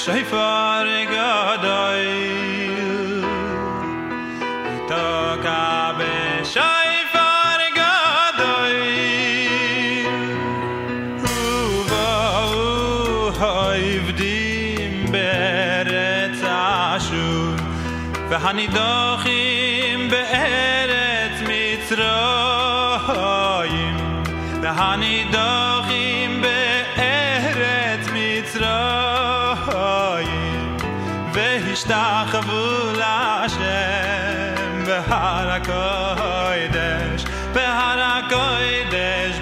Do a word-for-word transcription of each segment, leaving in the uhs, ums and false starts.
בשופר גדול יתקע בשופר גדול ובאו העבדים בארץ אשור והנידוחים בארץ מצרים והנידוחים בארץ מצרים והשתחוו להשם בהר הקודש בהר הקודש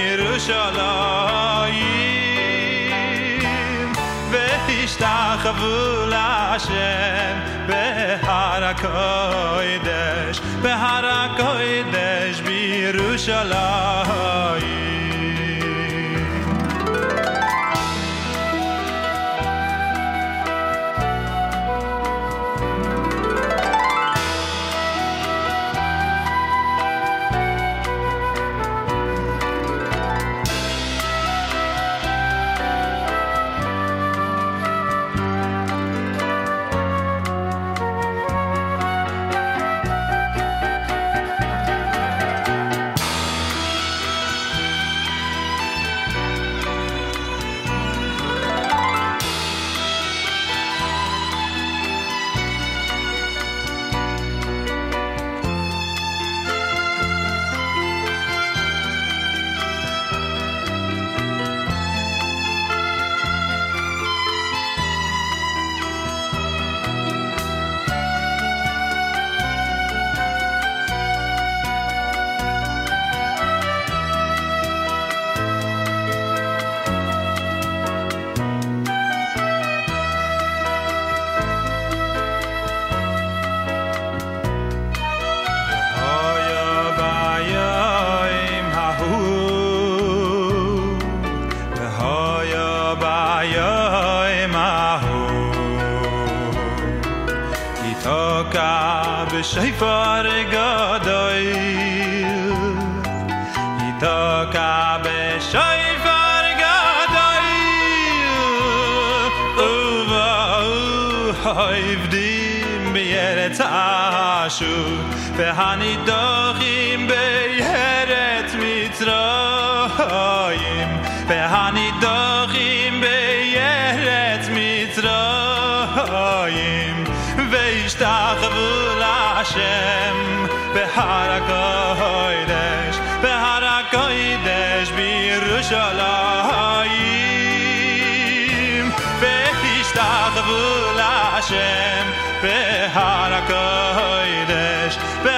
בירושלים והשתחוו להשם בהר הקודש בהר הקודש בירושלים בשופר גדול יתקע בשופר גדול ובאו העבדים בארץ אשור והנידוחים בארץ מצרים והנידוחים בארץ מצרים והשתחוו להשם בהר הקודש בהר הקודש בירושלים והשתחוו להשם בהר הקודש